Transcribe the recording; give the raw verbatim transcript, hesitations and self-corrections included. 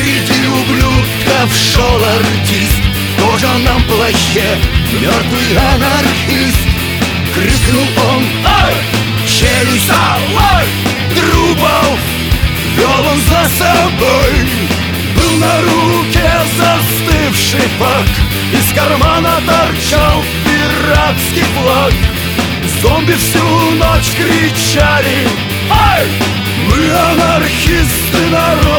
Среди ублюдков шел артист, в кожаном плаще мертвый анархист. Крикнул он: ай! Челюсть! Ай! Трубов вел он за собой. Был на руке застывший фак, из кармана торчал пиратский флаг. Зомби всю ночь кричали: ай! Мы анархисты, народ!